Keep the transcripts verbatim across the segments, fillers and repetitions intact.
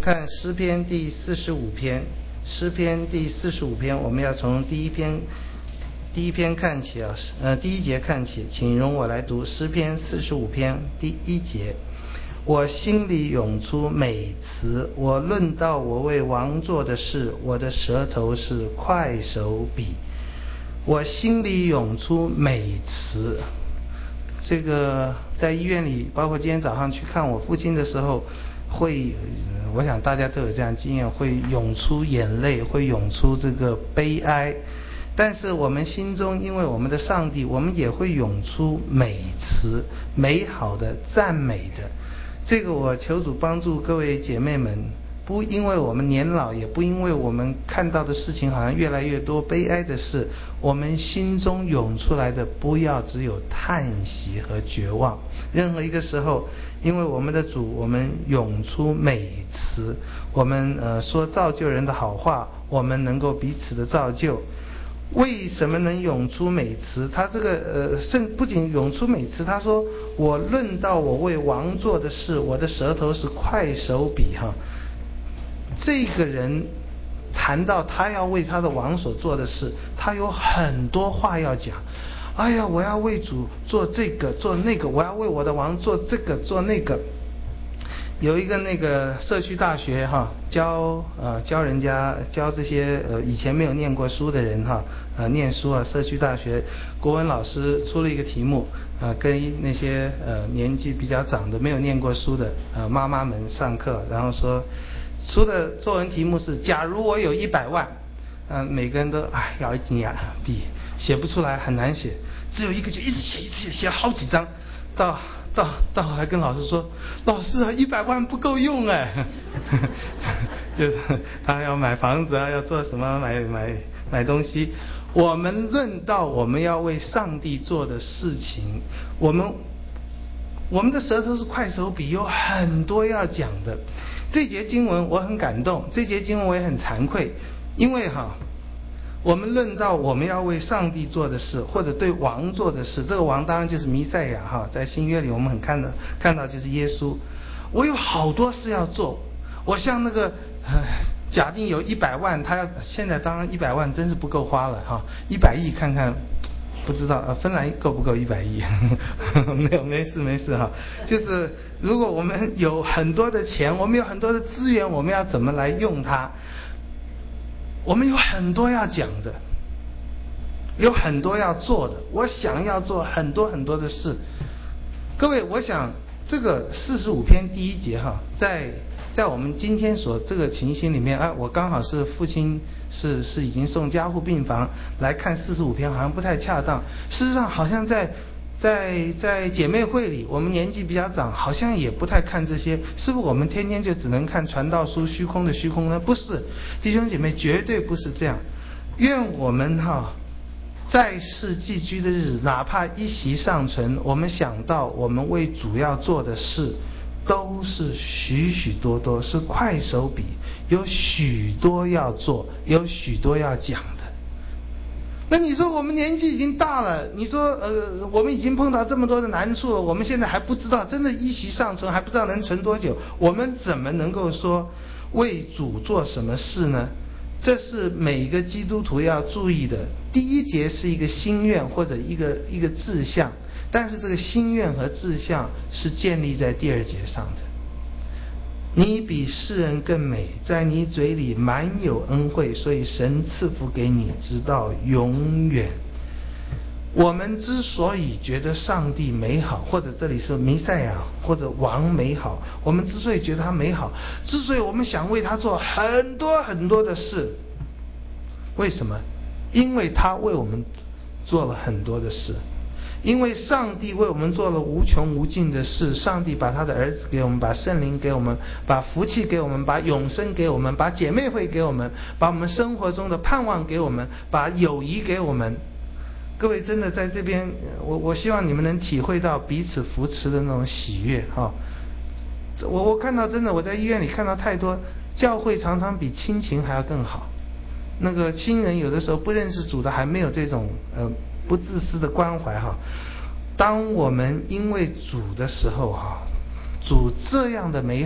看诗篇第四十五篇，诗篇第四十五篇，我们要从第一篇第一篇看起啊，呃，第一节看起，请容我来读诗篇四十五篇第一节。我心里涌出美词，我论到我为王做的事，我的舌头是快手笔。我心里涌出美词，这个在医院里，包括今天早上去看我父亲的时候，会，我想大家都有这样经验，会涌出眼泪，会涌出这个悲哀。但是我们心中，因为我们的上帝，我们也会涌出美词，美好的赞美的。这个我求主帮助各位姐妹们，不因为我们年老，也不因为我们看到的事情好像越来越多悲哀的事，我们心中涌出来的不要只有叹息和绝望。任何一个时候，因为我们的主，我们涌出美词，我们呃说造就人的好话，我们能够彼此的造就。为什么能涌出美词？他这个呃，甚不仅涌出美词，他说我论到我为王做的事，我的舌头是快手笔哈。这个人谈到他要为他的王所做的事，他有很多话要讲。哎呀，我要为主做这个做那个，我要为我的王做这个做那个。有一个那个社区大学哈，教呃教人家教这些呃以前没有念过书的人哈，呃念书啊，社区大学国文老师出了一个题目，呃跟那些呃年纪比较长的没有念过书的呃妈妈们上课，然后说出的作文题目是假如我有一百万，嗯、呃、每个人都哎咬一紧牙笔写不出来，很难写，只有一个就一直写一直写，写了好几张，到到到后来跟老师说，老师啊，一百万不够用哎，就是他要买房子啊，要做什么买买买东西。我们论到我们要为上帝做的事情，我们我们的舌头是快手笔，有很多要讲的。这节经文我很感动，这节经文我也很惭愧，因为哈。我们论到我们要为上帝做的事，或者对王做的事，这个王当然就是弥赛亚哈，在新约里我们很看到看到就是耶稣。我有好多事要做，我像那个、呃、假定有一百万，他要现在当然一百万真是不够花了哈，一百亿看看不知道呃芬兰够不够一百亿？没有，没事没事哈，就是如果我们有很多的钱，我们有很多的资源，我们要怎么来用它？我们有很多要讲的，有很多要做的，我想要做很多很多的事。各位，我想这个四十五篇第一节哈，在在我们今天所这个情形里面，啊，我刚好是父亲是是已经送加护病房来看四十五篇，好像不太恰当。事实上，好像在在在姐妹会里，我们年纪比较长，好像也不太看这些。是不是我们天天就只能看传道书虚空的虚空呢？不是，弟兄姐妹，绝对不是这样。愿我们哈在世寄居的日子，哪怕一息尚存，我们想到我们为主要做的事，都是许许多多，是快手笔，有许多要做，有许多要讲的。那你说我们年纪已经大了，你说呃我们已经碰到这么多的难处了，我们现在还不知道真的一息尚存，还不知道能存多久，我们怎么能够说为主做什么事呢？这是每一个基督徒要注意的。第一节是一个心愿或者一个一个志向，但是这个心愿和志向是建立在第二节上的。你比世人更美，在你嘴里满有恩惠，所以神赐福给你直到永远。我们之所以觉得上帝美好，或者这里是弥赛亚或者王美好，我们之所以觉得他美好，之所以我们想为他做很多很多的事，为什么？因为他为我们做了很多的事，因为上帝为我们做了无穷无尽的事。上帝把他的儿子给我们，把圣灵给我们，把福气给我们，把永生给我们，把姐妹会给我们，把我们生活中的盼望给我们，把友谊给我们。各位真的在这边，我我希望你们能体会到彼此扶持的那种喜悦哈。我我看到真的，我在医院里看到太多教会常常比亲情还要更好。那个亲人有的时候不认识主的，还没有这种呃不自私的关怀哈。当我们因为主的时候哈，主这样的美好，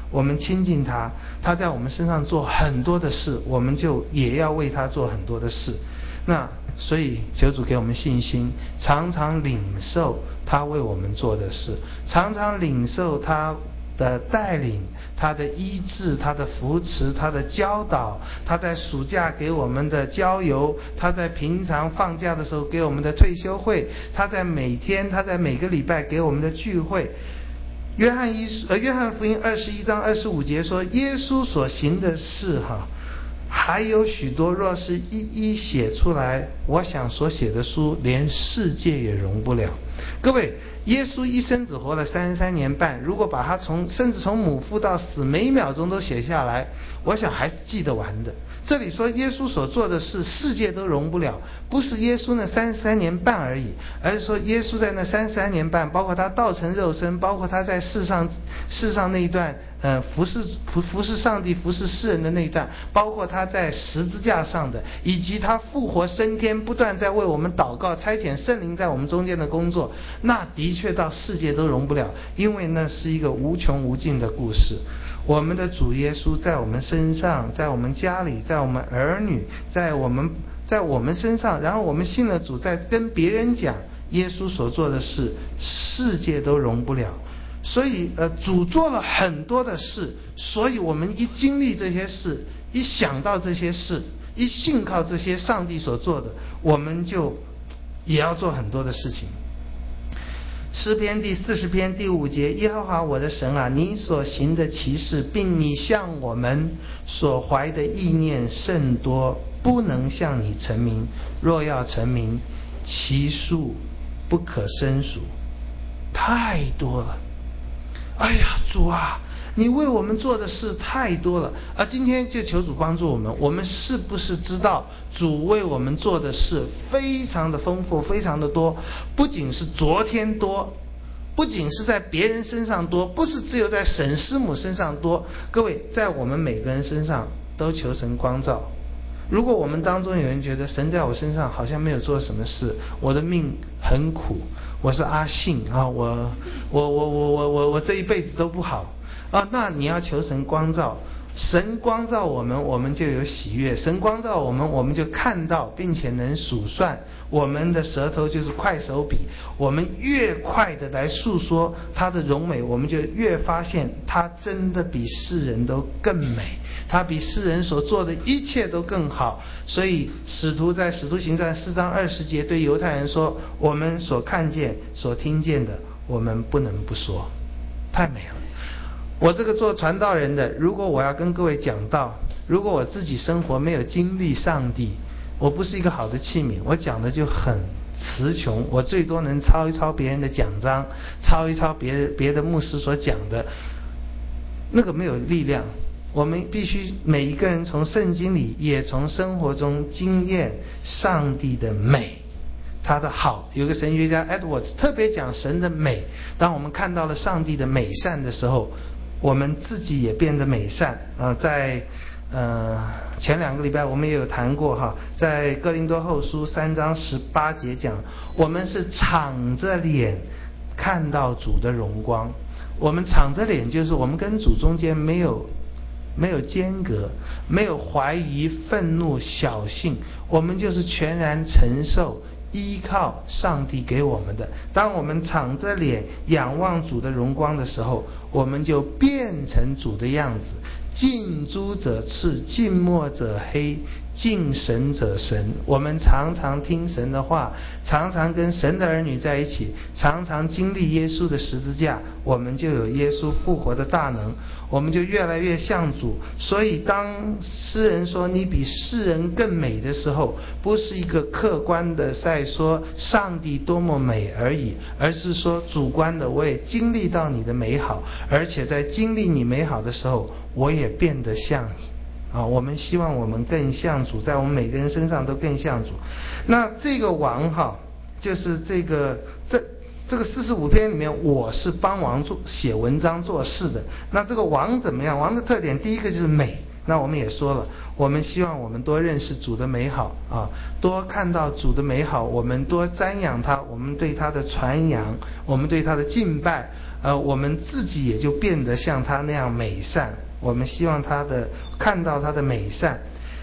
我们亲近他，他在我们身上做很多的事，我们就也要为他做很多的事。那所以求主给我们信心，常常领受他为我们做的事，常常领受他的带领，他的医治，他的扶持，他的教导，他在暑假给我们的郊游，他在平常放假的时候给我们的退休会，他在每天他在每个礼拜给我们的聚会。约翰一呃约翰福音二十一章二十五节说，耶稣所行的事哈，还有许多，若是一一写出来，我想所写的书连世界也容不了。各位，耶稣一生只活了三十三年半，如果把他从甚至从母腹到死每一秒钟都写下来，我想还是记得完的。这里说耶稣所做的事世界都容不了，不是耶稣那三十三年半而已，而是说耶稣在那三十三年半，包括他道成肉身，包括他在世上世上那一段呃服侍服服侍上帝服侍世人的那一段，包括他在十字架上的，以及他复活升天不断在为我们祷告差遣圣灵在我们中间的工作，那的确到世界都容不了，因为那是一个无穷无尽的故事。我们的主耶稣在我们身上，在我们家里，在我们儿女，在我们在我们身上，然后我们信了主，在跟别人讲耶稣所做的事，世界都容不了。所以呃，主做了很多的事，所以我们一经历这些事，一想到这些事，一信靠这些上帝所做的，我们就也要做很多的事情。诗篇第四十篇第五节，耶和华我的神啊，你所行的奇事，并你向我们所怀的意念甚多，不能向你陈明。若要陈明，其数不可胜数。太多了。哎呀，主啊，你为我们做的事太多了啊！今天就求主帮助我们，我们是不是知道主为我们做的事非常的丰富，非常的多？不仅是昨天多，不仅是在别人身上多，不是只有在沈师母身上多，各位，在我们每个人身上都求神光照。如果我们当中有人觉得神在我身上好像没有做什么事，我的命很苦，我是阿信啊，我我我我我我我这一辈子都不好啊，那你要求神光照。神光照我们，我们就有喜悦；神光照我们，我们就看到并且能数算。我们的舌头就是快手笔，我们越快的来诉说它的荣美，我们就越发现它真的比世人都更美，它比世人所做的一切都更好。所以使徒在使徒行传四章二十节对犹太人说，我们所看见所听见的，我们不能不说。太美了。我这个做传道人的，如果我要跟各位讲道，如果我自己生活没有经历上帝，我不是一个好的器皿，我讲的就很词穷，我最多能抄一抄别人的讲章，抄一抄别别的牧师所讲的，那个没有力量。我们必须每一个人从圣经里也从生活中经验上帝的美，他的好。有个神学家 Edwards 特别讲神的美，当我们看到了上帝的美善的时候，我们自己也变得美善啊、呃！在呃前两个礼拜我们也有谈过哈，在哥林多后书三章十八节讲，我们是敞着脸看到主的荣光。我们敞着脸就是我们跟主中间没有没有间隔，没有怀疑、愤怒、小性，我们就是全然承受依靠上帝给我们的。当我们敞着脸仰望主的荣光的时候，我们就变成主的样子。近朱者赤，近墨者黑，近神者神。我们常常听神的话，常常跟神的儿女在一起，常常经历耶稣的十字架，我们就有耶稣复活的大能，我们就越来越像主。所以当诗人说你比世人更美的时候，不是一个客观的在说上帝多么美而已，而是说主观的，我也经历到你的美好，而且在经历你美好的时候，我也变得像你啊！我们希望我们更像主，在我们每个人身上都更像主。那这个王哈，就是这个这这个四十五篇里面，我是帮王做写文章做事的。那这个王怎么样？王的特点第一个就是美。那我们也说了，我们希望我们多认识主的美好啊，多看到主的美好，我们多瞻仰他，我们对他的传扬，我们对他的敬拜。 呃，我们自己也就变得像他那样美善。我们希望他的看到他的美善。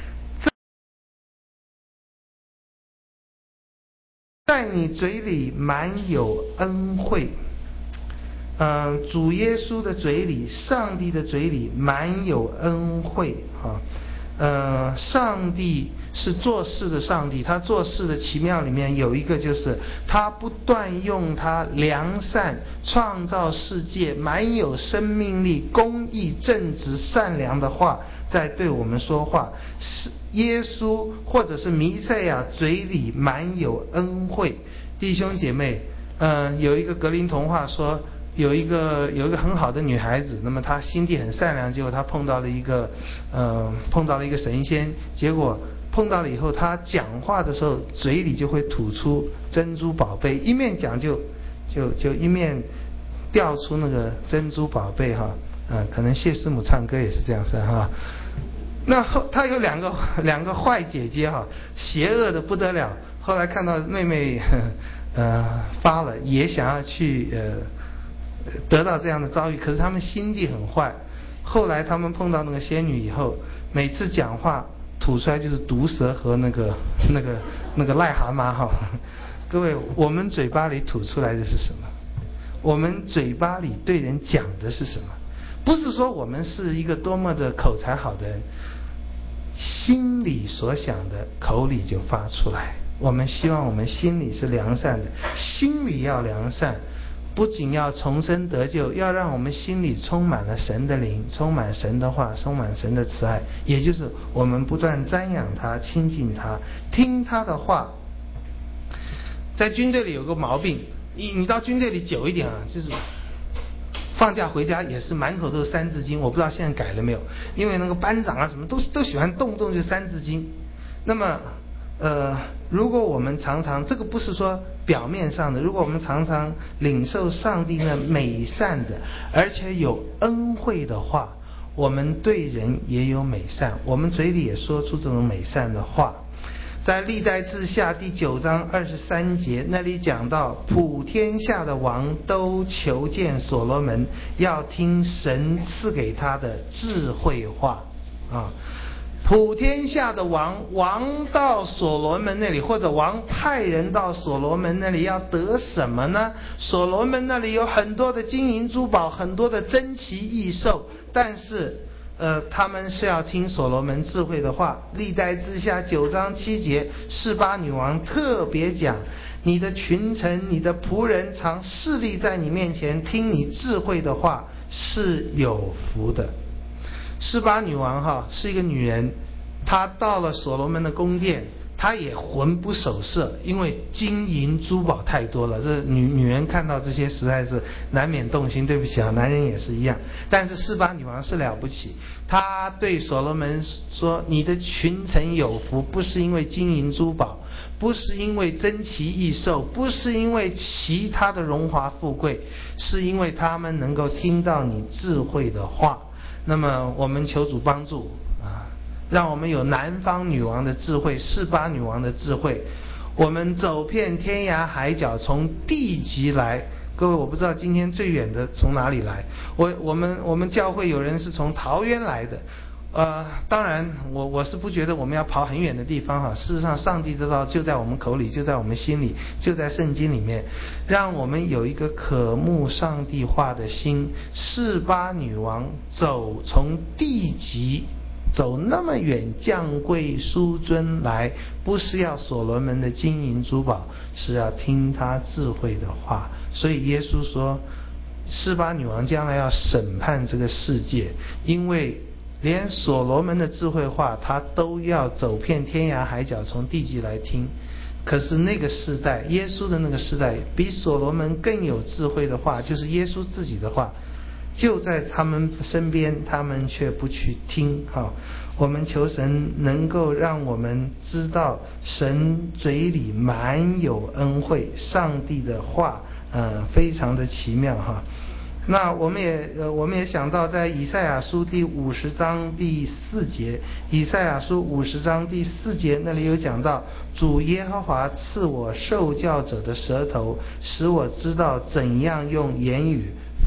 在你嘴里满有恩惠。嗯、呃，主耶稣的嘴里，上帝的嘴里满有恩惠啊。呃，上帝是做事的上帝，他做事的奇妙里面有一个，就是他不断用他良善创造世界满有生命力、公义、正直、善良的话在对我们说话。是耶稣或者是弥赛亚嘴里满有恩惠。弟兄姐妹，呃，有一个格林童话说，有一个有一个很好的女孩子，那么她心地很善良，结果她碰到了一个呃碰到了一个神仙，结果碰到了以后，她讲话的时候嘴里就会吐出珍珠宝贝，一面讲就就就一面掉出那个珍珠宝贝哈，呃，可能谢师母唱歌也是这样子哈。那后她有两个两个坏姐姐哈，邪恶的不得了。后来看到妹妹呃发了，也想要去呃得到这样的遭遇，可是他们心地很坏。后来他们碰到那个仙女以后，每次讲话吐出来就是毒蛇和那个那个那个癞蛤蟆哈。各位，我们嘴巴里吐出来的是什么？我们嘴巴里对人讲的是什么？不是说我们是一个多么的口才好的人，心里所想的口里就发出来。我们希望我们心里是良善的，心里要良善，不仅要重生得救，要让我们心里充满了神的灵，充满神的话，充满神的慈爱，也就是我们不断瞻仰他，亲近他，听他的话。在军队里有个毛病，你你到军队里久一点啊，就是放假回家也是满口都是三字经，我不知道现在改了没有，因为那个班长啊什么都都喜欢动不动就三字经。那么呃，如果我们常常，这个不是说表面上的，如果我们常常领受上帝那美善的而且有恩惠的话，我们对人也有美善，我们嘴里也说出这种美善的话。在历代志下第九章二十三节那里讲到，普天下的王都求见所罗门，要听神赐给他的智慧话啊。普天下的王，王到所罗门那里，或者王派人到所罗门那里，要得什么呢？所罗门那里有很多的金银珠宝，很多的珍奇异兽，但是呃，他们是要听所罗门智慧的话。历代志下九章七节，示巴女王特别讲，你的群臣，你的仆人常侍立在你面前，听你智慧的话，是有福的。示巴女王哈是一个女人，她到了所罗门的宫殿，她也魂不守舍，因为金银珠宝太多了，这女女人看到这些实在是难免动心。对不起啊，男人也是一样。但是示巴女王是了不起，她对所罗门说，你的群臣有福，不是因为金银珠宝，不是因为珍奇异兽，不是因为其他的荣华富贵，是因为他们能够听到你智慧的话。那么我们求主帮助啊，让我们有南方女王的智慧，示巴女王的智慧。我们走遍天涯海角，从地极来。各位，我不知道今天最远的从哪里来。我我们我们教会有人是从桃园来的。呃，当然我我是不觉得我们要跑很远的地方哈。事实上，上帝的道就在我们口里，就在我们心里，就在圣经里面，让我们有一个渴慕上帝话的心。示巴女王走从地极走那么远，降贵犢尊来，不是要所罗门的金银珠宝，是要听他智慧的话。所以耶稣说，示巴女王将来要审判这个世界，因为连所罗门的智慧话他都要走遍天涯海角，从地极来听。可是那个时代，耶稣的那个时代，比所罗门更有智慧的话，就是耶稣自己的话，就在他们身边，他们却不去听啊。我们求神能够让我们知道神嘴里满有恩惠，上帝的话呃非常的奇妙哈。那我们也呃我们也想到，在以赛亚书第五十章第四节，以赛亚书五十章第四节那里有讲到，主耶和华赐我受教者的舌头，使我知道怎样用言语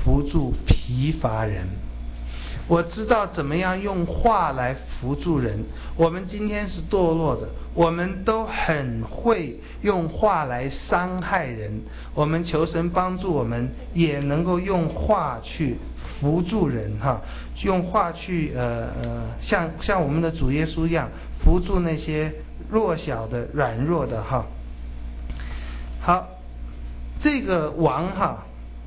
扶助疲乏人。我知道怎么样用话来扶助人。我们今天是堕落的，我们都很会用话来伤害人。我们求神帮助我们，也能够用话去扶助人哈，用话去呃呃，像像我们的主耶稣一样，扶助那些弱小的、软弱的哈。好，这个王哈，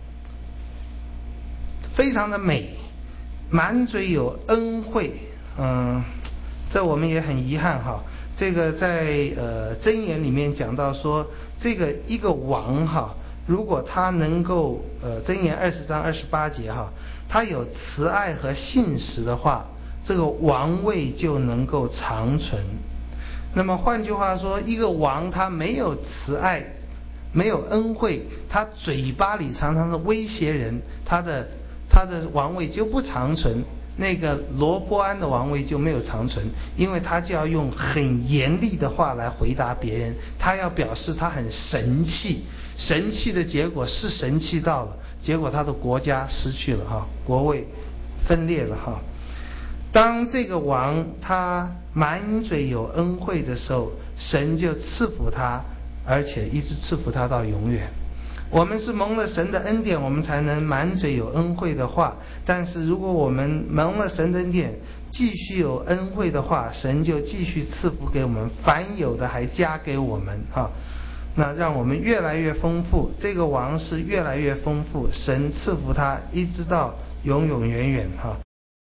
非常的美。满嘴有恩惠，嗯，这我们也很遗憾哈。这个在呃箴言里面讲到说，这个一个王哈，如果他能够呃箴言二十章二十八节哈，他有慈爱和信实的话，这个王位就能够长存。那么换句话说，一个王他没有慈爱，没有恩惠，他嘴巴里常常的威胁人，他的他的王位就不长存。那个罗波安的王位就没有长存，因为他就要用很严厉的话来回答别人，他要表示他很神气，神气的结果是神气到了，结果他的国家失去了哈，国位分裂了哈。当这个王他满嘴有恩惠的时候，神就赐福他，而且一直赐福他到永远。我们是蒙了神的恩典，我们才能满嘴有恩惠的话。但是如果我们蒙了神的恩典，继续有恩惠的话，神就继续赐福给我们，凡有的还加给我们哈。那让我们越来越丰富，这个王是越来越丰富，神赐福他一直到永永远远哈。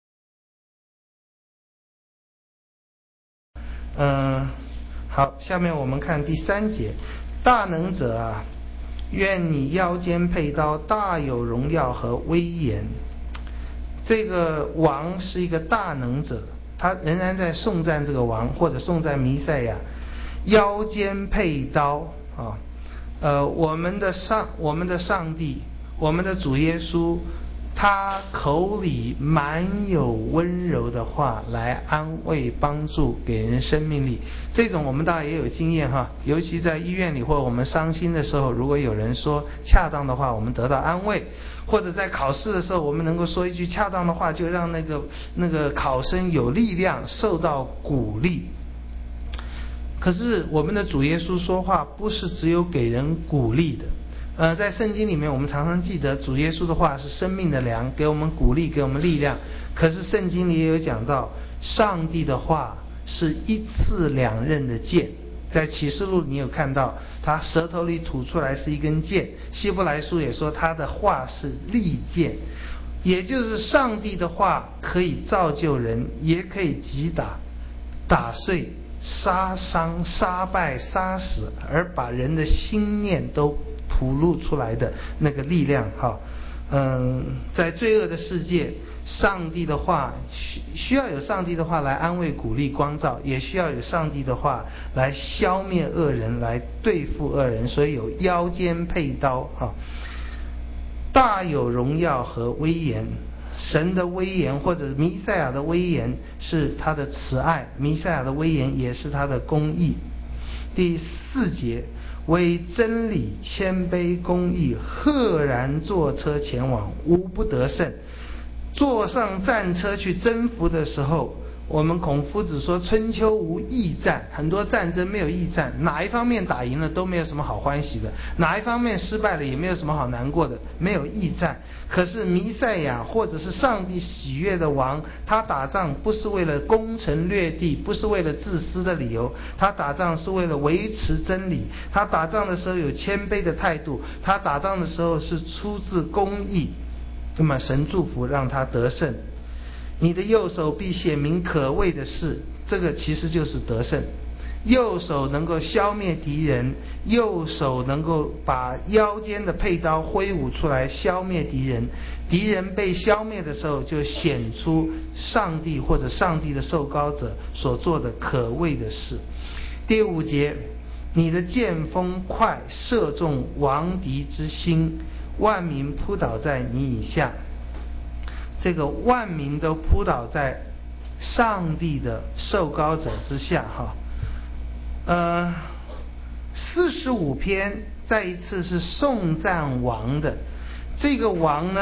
嗯，好，下面我们看第三节，大能者啊，愿你腰间佩刀，大有荣耀和威严。这个王是一个大能者，他仍然在颂赞这个王，或者颂赞弥赛亚。腰间佩刀啊，呃，我们的上我们的上帝，我们的主耶稣，他口里满有温柔的话来安慰帮助，给人生命力。这种我们当然也有经验哈，尤其在医院里或者我们伤心的时候，如果有人说恰当的话，我们得到安慰。或者在考试的时候，我们能够说一句恰当的话，就让那个那个考生有力量，受到鼓励。可是我们的主耶稣说话不是只有给人鼓励的。呃，在圣经里面我们常常记得主耶稣的话是生命的粮，给我们鼓励，给我们力量。可是圣经里也有讲到，上帝的话是一刺两刃的剑。在启示录你有看到他舌头里吐出来是一根剑，希伯来书也说他的话是利剑。也就是上帝的话可以造就人，也可以击打、打碎、杀伤、杀败、杀死，而把人的心念都吐露出来的那个力量哈。嗯，在罪恶的世界，上帝的话需需要有上帝的话来安慰、鼓励、光照，也需要有上帝的话来消灭恶人，来对付恶人。所以有腰间佩刀哈，大有荣耀和威严。神的威严或者弥赛亚的威严是他的慈爱，弥赛亚的威严也是他的公义。第四节，为真理谦卑公义，赫然坐车前往，无不得胜。坐上战车去征服的时候，我们孔夫子说春秋无义战，很多战争没有义战，哪一方面打赢了都没有什么好欢喜的，哪一方面失败了也没有什么好难过的，没有义战。可是弥赛亚或者是上帝喜悦的王，他打仗不是为了攻城略地，不是为了自私的理由，他打仗是为了维持真理，他打仗的时候有谦卑的态度，他打仗的时候是出自公义。那么神祝福让他得胜。你的右手必显明可畏的事，这个其实就是得胜。右手能够消灭敌人，右手能够把腰间的佩刀挥舞出来消灭敌人，敌人被消灭的时候就显出上帝或者上帝的受膏者所做的可畏的事。第五节，你的剑锋快，射中王敌之心，万民扑倒在你以下。这个万民都扑倒在上帝的受膏者之下哈。呃，四十五篇再一次是颂赞王的。这个王呢，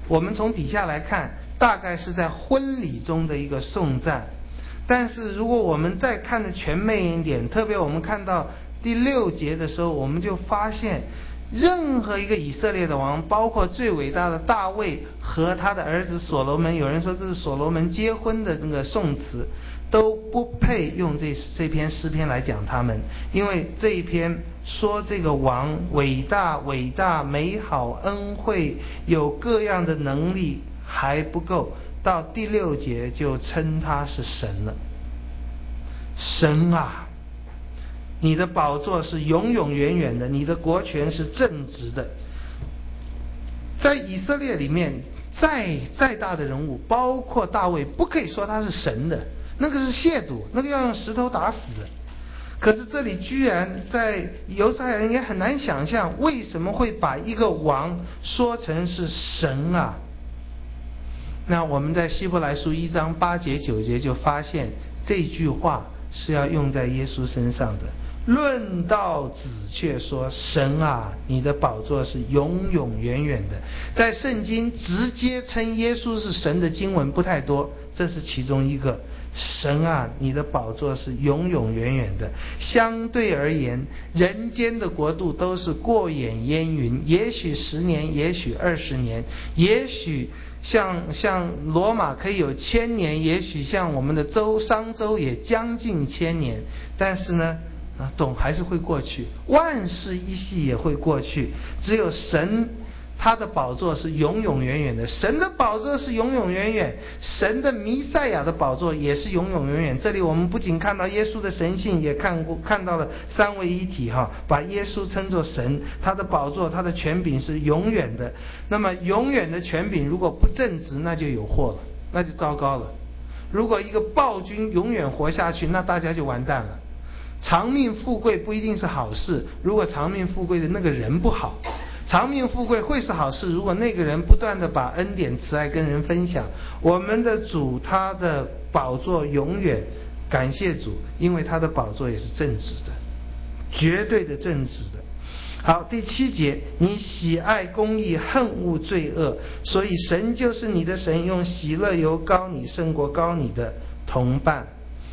我们从底下来看，大概是在婚礼中的一个颂赞。但是如果我们再看得全面一点，特别我们看到第六节的时候，我们就发现任何一个以色列的王，包括最伟大的大卫和他的儿子所罗门，有人说这是所罗门结婚的那个颂词，都不配用这这篇诗篇来讲他们，因为这一篇说这个王伟大伟大美好恩惠，有各样的能力还不够，到第六节就称他是神了。神啊，你的宝座是永永远远的，你的国权是正直的。在以色列里面，再再大的人物，包括大卫，不可以说他是神的，那个是亵渎，那个要用石头打死的。可是这里居然在犹太人也很难想象，为什么会把一个王说成是神啊？那我们在希伯来书一章八节九节就发现，这句话是要用在耶稣身上的。论到子却说，神啊，你的宝座是永永远远的。在圣经直接称耶稣是神的经文不太多，这是其中一个。神啊，你的宝座是永永远远的。相对而言，人间的国度都是过眼烟云，也许十年，也许二十年，也许像像罗马可以有千年，也许像我们的州商州也将近千年，但是呢啊，总还是会过去，万事一系也会过去。只有神，他的宝座是永永远远的。神的宝座是永永远远，神的弥赛亚的宝座也是永永远远。这里我们不仅看到耶稣的神性，也看过看到了三位一体哈，把耶稣称作神，他的宝座，他的权柄是永远的。那么永远的权柄如果不正直，那就有祸了，那就糟糕了。如果一个暴君永远活下去，那大家就完蛋了。长命富贵不一定是好事，如果长命富贵的那个人不好。长命富贵会是好事，如果那个人不断的把恩典慈爱跟人分享。我们的主他的宝座永远，感谢主，因为他的宝座也是正直的，绝对的正直的。好，第七节，你喜爱公义，恨恶罪恶，所以神就是你的神，用喜乐油膏你，胜过膏你的同伴。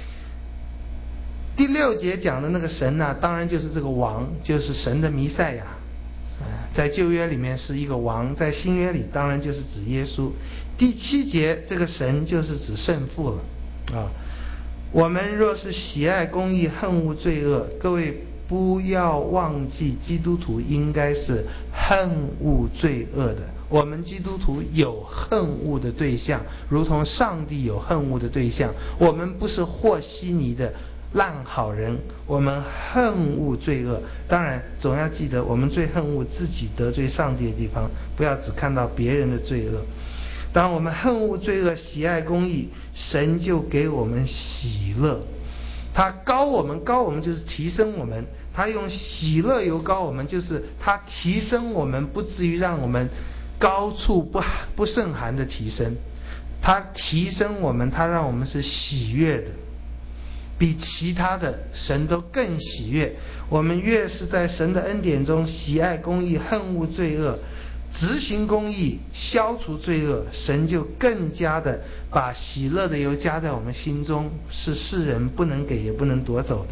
第六节讲的那个神呢、啊，当然就是这个王，就是神的弥赛亚。在旧约里面是一个王，在新约里当然就是指耶稣。第七节这个神就是指圣父了啊。我们若是喜爱公义，恨恶罪恶，各位不要忘记，基督徒应该是恨恶罪恶的。我们基督徒有恨恶的对象，如同上帝有恨恶的对象。我们不是和稀泥的烂好人，我们恨恶罪恶。当然总要记得，我们最恨恶自己得罪上帝的地方，不要只看到别人的罪恶。当我们恨恶罪恶，喜爱公义，神就给我们喜乐。他高我们，高我们就是提升我们，他用喜乐油高我们，就是他提升我们，不至于让我们高处不不胜寒的提升。他提升我们，他让我们是喜悦的，比其他的神都更喜悦。我们越是在神的恩典中喜爱公义，恨恶罪恶，执行公义，消除罪恶，神就更加的把喜乐的油加在我们心中，是世人不能给也不能夺走的。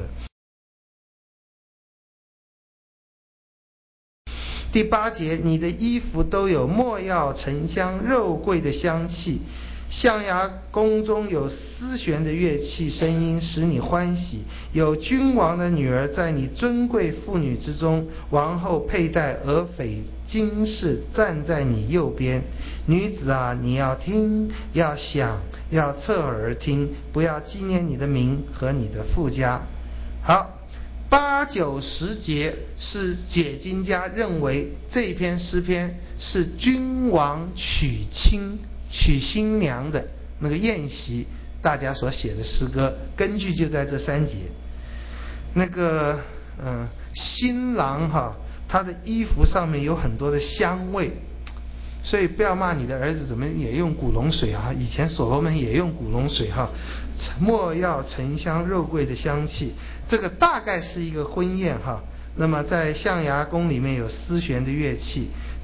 第八节，你的衣服都有没药、沉香、肉桂的香气，象牙宫中有丝弦的乐器，声音使你欢喜。有君王的女儿在你尊贵妇女之中，王后佩戴俄斐金饰，站在你右边。女子啊，你要听，要想，要侧耳听，不要纪念你的名和你的父家。好，八九十节是解经家认为这篇诗篇是君王娶亲娶新娘的那个宴席大家所写的诗歌，根据就在这三节。那个嗯，新郎哈，他的衣服上面有很多的香味，所以不要骂你的儿子怎么也用古龙水哈，以前所罗门也用古龙水哈，没药、沉香、肉桂的香气，这个大概是一个婚宴哈。那么在象牙宫里面有丝弦的乐器，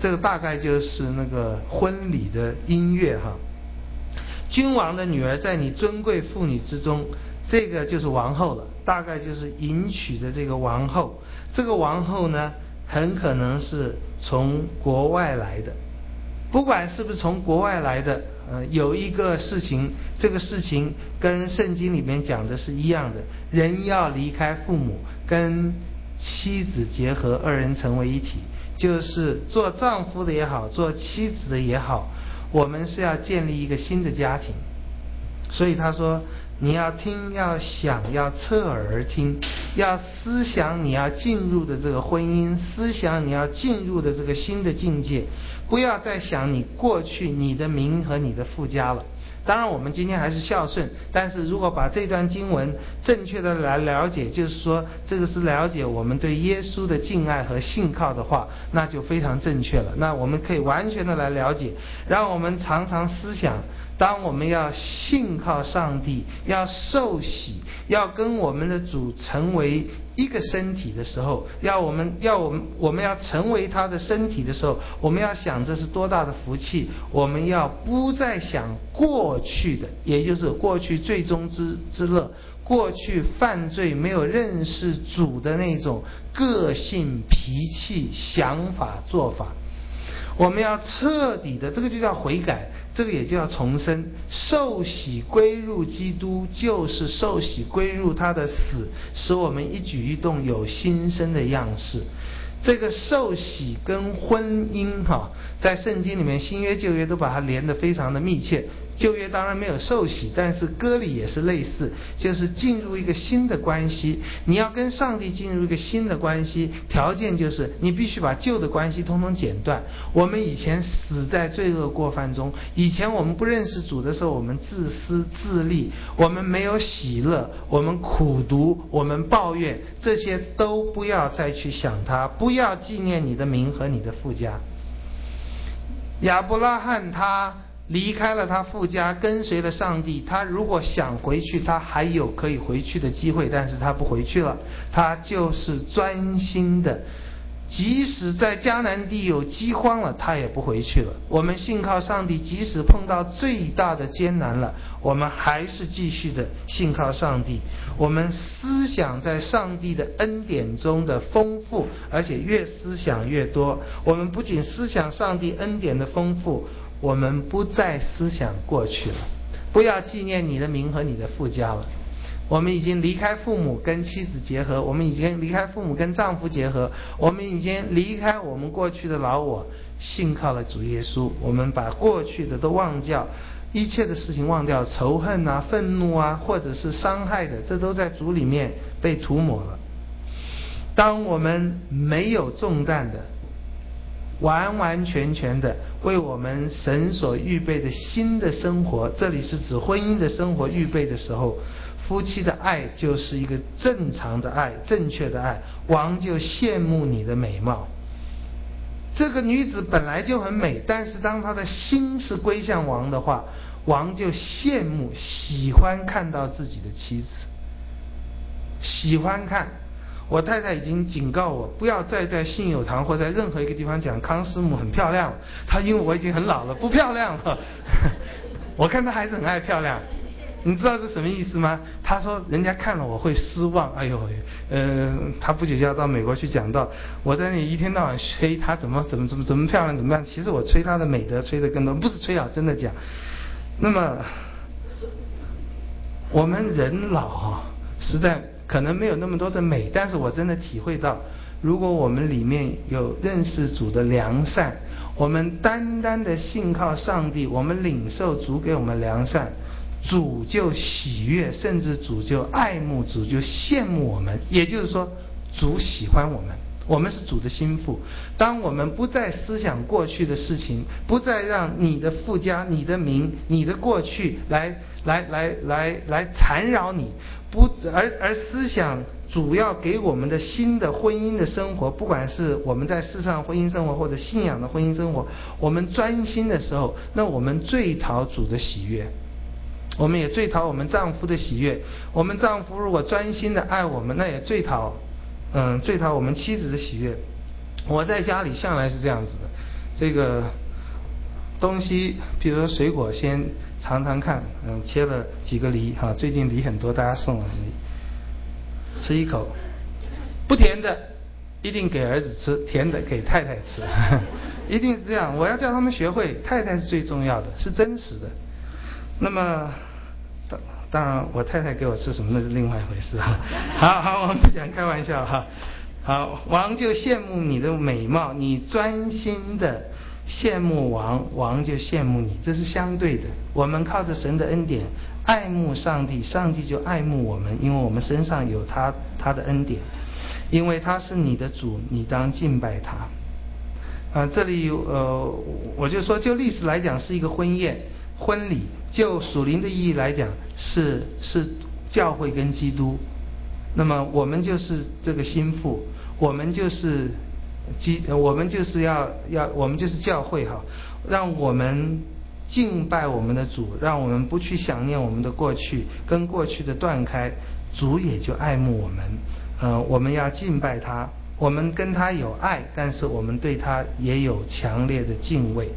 这个大概就是那个婚礼的音乐哈。君王的女儿在你尊贵妇女之中，这个就是王后了，大概就是迎娶的这个王后。这个王后呢，很可能是从国外来的，不管是不是从国外来的，呃，有一个事情，这个事情跟圣经里面讲的是一样的，人要离开父母，跟妻子结合，二人成为一体。就是做丈夫的也好，做妻子的也好，我们是要建立一个新的家庭。所以他说，你要听，要想，要侧耳而听，要思想你要进入的这个婚姻，思想你要进入的这个新的境界，不要再想你过去你的名和你的父家了。当然我们今天还是孝顺，但是如果把这段经文正确的来了解，就是说这个是了解我们对耶稣的敬爱和信靠的话，那就非常正确了。那我们可以完全的来了解，让我们常常思想，当我们要信靠上帝，要受洗，要跟我们的主成为一个身体的时候，要我们要我们我们要成为他的身体的时候，我们要想这是多大的福气。我们要不再想过去的，也就是过去最终之之乐，过去犯罪没有认识主的那种个性、脾气、想法、做法。我们要彻底的，这个就叫悔改，这个也叫重生。受洗归入基督，就是受洗归入他的死，使我们一举一动有新生的样式。这个受洗跟婚姻哈，在圣经里面新约旧约都把它连得非常的密切。旧约当然没有受洗，但是割礼也是类似，就是进入一个新的关系。你要跟上帝进入一个新的关系，条件就是你必须把旧的关系通通剪断。我们以前死在罪恶过犯中，以前我们不认识主的时候，我们自私自利，我们没有喜乐，我们苦毒，我们抱怨，这些都不要再去想它，不要纪念你的名和你的父家。亚伯拉罕他离开了他父家，跟随了上帝，他如果想回去，他还有可以回去的机会，但是他不回去了，他就是专心的，即使在迦南地有饥荒了，他也不回去了。我们信靠上帝，即使碰到最大的艰难了，我们还是继续的信靠上帝。我们思想在上帝的恩典中的丰富，而且越思想越多。我们不仅思想上帝恩典的丰富，我们不再思想过去了，不要纪念你的名和你的父家了。我们已经离开父母跟妻子结合，我们已经离开父母跟丈夫结合，我们已经离开我们过去的老我，信靠了主耶稣。我们把过去的都忘掉，一切的事情忘掉，仇恨啊、愤怒啊，或者是伤害的，这都在主里面被涂抹了。当我们没有重担的，完完全全的为我们神所预备的新的生活，这里是指婚姻的生活预备的时候，夫妻的爱就是一个正常的爱，正确的爱。王就羡慕你的美貌，这个女子本来就很美，但是当她的心是归向王的话，王就羡慕，喜欢看到自己的妻子，喜欢看。我太太已经警告我，不要再在信友堂或在任何一个地方讲康师母很漂亮了，她因为我已经很老了，不漂亮了。我看她还是很爱漂亮，你知道这什么意思吗？她说人家看了我会失望。哎呦，呃，她不久就要到美国去讲道，我在那里一天到晚吹她怎么怎么怎么怎么漂亮怎么样，其实我吹她的美德吹得更多，不是吹啊，真的讲。那么我们人老啊，实在可能没有那么多的美，但是我真的体会到，如果我们里面有认识主的良善，我们单单的信靠上帝，我们领受主给我们良善，主就喜悦，甚至主就爱慕，主就羡慕我们。也就是说，主喜欢我们，我们是主的心腹。当我们不再思想过去的事情，不再让你的父家、你的名、你的过去来来来来来缠绕你，不而而思想主要给我们的新的婚姻的生活，不管是我们在世上婚姻生活或者信仰的婚姻生活，我们专心的时候，那我们最讨主的喜悦，我们也最讨我们丈夫的喜悦。我们丈夫如果专心的爱我们，那也最讨嗯最讨我们妻子的喜悦。我在家里向来是这样子的， 这个东西，比如说水果，先尝尝看，嗯，切了几个梨哈，最近梨很多，大家送了梨，吃一口，不甜的一定给儿子吃，甜的给太太吃，一定是这样。我要叫他们学会，太太是最重要的，是真实的。那么当当然，我太太给我吃什么那是另外一回事哈。好好，我们不讲开玩笑哈。好，王就羡慕你的美貌，你专心的羡慕王，王就羡慕你，这是相对的。我们靠着神的恩典爱慕上帝，上帝就爱慕我们，因为我们身上有他他的恩典，因为他是你的主，你当敬拜他。啊、呃，这里呃，我就说，就历史来讲是一个婚宴、婚礼；就属灵的意义来讲，是是教会跟基督。那么我们就是这个心腹，我们就是基，我们就是要要，我们就是教会哈，让我们敬拜我们的主，让我们不去想念我们的过去，跟过去的断开，主也就爱慕我们。呃，我们要敬拜他，我们跟他有爱，但是我们对他也有强烈的敬畏。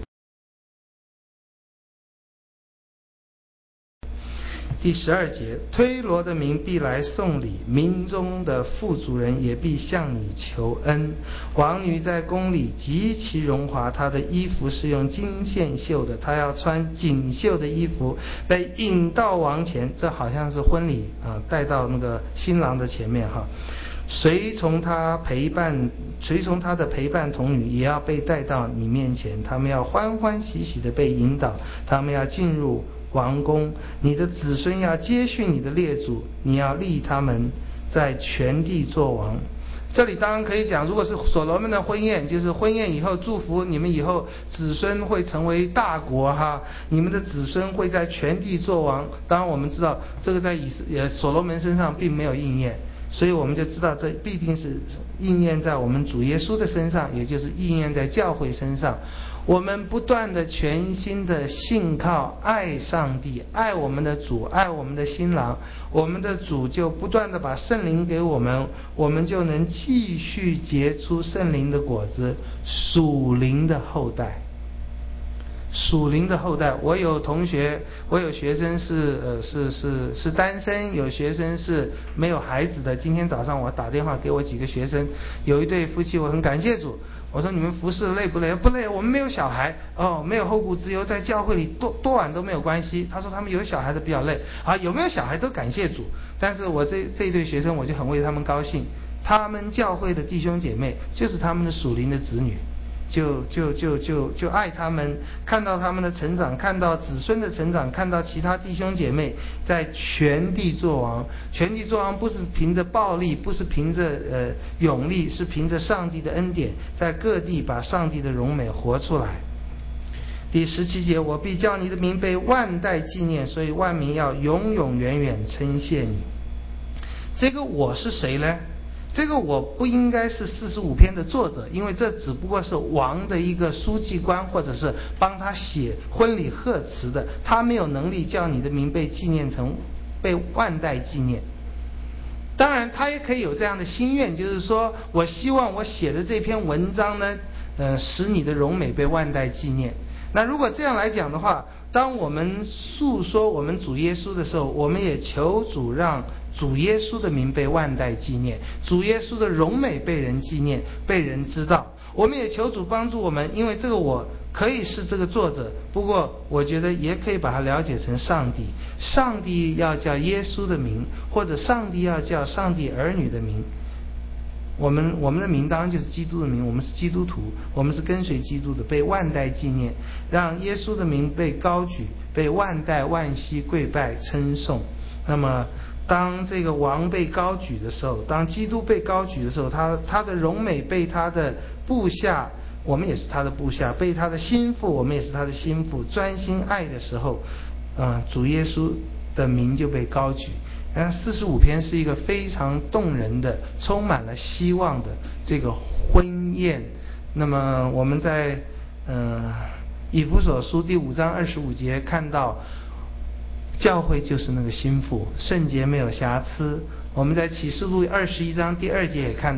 第十二节，推罗的民必来送礼，民中的富足人也必向你求恩。王女在宫里极其荣华，她的衣服是用金线绣的，她要穿锦绣的衣服，被引到王前，这好像是婚礼啊，带到那个新郎的前面哈。随从他陪伴，随从他的陪伴童女也要被带到你面前，他们要欢欢喜喜的被引导，他们要进入王宫，你的子孙要接续你的列祖，你要立他们在全地作王。这里当然可以讲，如果是所罗门的婚宴，就是婚宴以后祝福你们以后子孙会成为大国哈，你们的子孙会在全地作王。当然我们知道这个在以呃所罗门身上并没有应验，所以我们就知道这必定是应验在我们主耶稣的身上，也就是应验在教会身上。我们不断的全心的信靠爱上帝，爱我们的主，爱我们的新郎，我们的主就不断的把圣灵给我们，我们就能继续结出圣灵的果子，属灵的后代。属灵的后代，我有同学，我有学生是呃是是是单身，有学生是没有孩子的。今天早上我打电话给我几个学生，有一对夫妻，我很感谢主。我说你们服侍累不累？不累，我们没有小孩哦，没有后顾之忧，在教会里多多晚都没有关系。他说他们有小孩的比较累啊，有没有小孩都感谢主。但是我这这一对学生，我就很为他们高兴，他们教会的弟兄姐妹就是他们的属灵的子女。就就就就就爱他们，看到他们的成长，看到子孙的成长，看到其他弟兄姐妹在全地作王。全地作王不是凭着暴力，不是凭着呃勇力，是凭着上帝的恩典，在各地把上帝的荣美活出来。第十七节，我必叫你的名被万代纪念，所以万民要永永远远称谢你。这个我是谁呢？这个我不应该是四十五篇的作者，因为这只不过是王的一个书记官，或者是帮他写婚礼贺词的，他没有能力叫你的名被纪念成被万代纪念。当然他也可以有这样的心愿，就是说我希望我写的这篇文章呢呃，使你的荣美被万代纪念。那如果这样来讲的话，当我们诉说我们主耶稣的时候，我们也求主让主耶稣的名被万代纪念，主耶稣的荣美被人纪念，被人知道。我们也求主帮助我们，因为这个我可以是这个作者，不过我觉得也可以把它了解成上帝。上帝要叫耶稣的名，或者上帝要叫上帝儿女的名。我们我们的名当然就是基督的名，我们是基督徒，我们是跟随基督的，被万代纪念，让耶稣的名被高举，被万代万膝跪拜称颂。那么当这个王被高举的时候，当基督被高举的时候，他他的荣美被他的部下，我们也是他的部下，被他的心腹，我们也是他的心腹，专心爱的时候，呃，主耶稣的名就被高举。呃，四十五篇是一个非常动人的、充满了希望的这个婚宴。那么我们在呃以弗所书第五章二十五节看到，教会就是那个心腹，圣洁没有瑕疵。我们在启示录二十一章第二节也看到，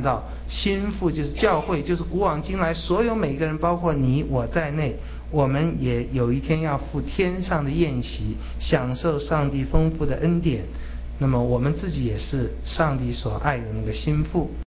心腹就是教会，就是古往今来所有每个人，包括你我在内，我们也有一天要赴天上的宴席，享受上帝丰富的恩典。那么我们自己也是上帝所爱的那个心腹。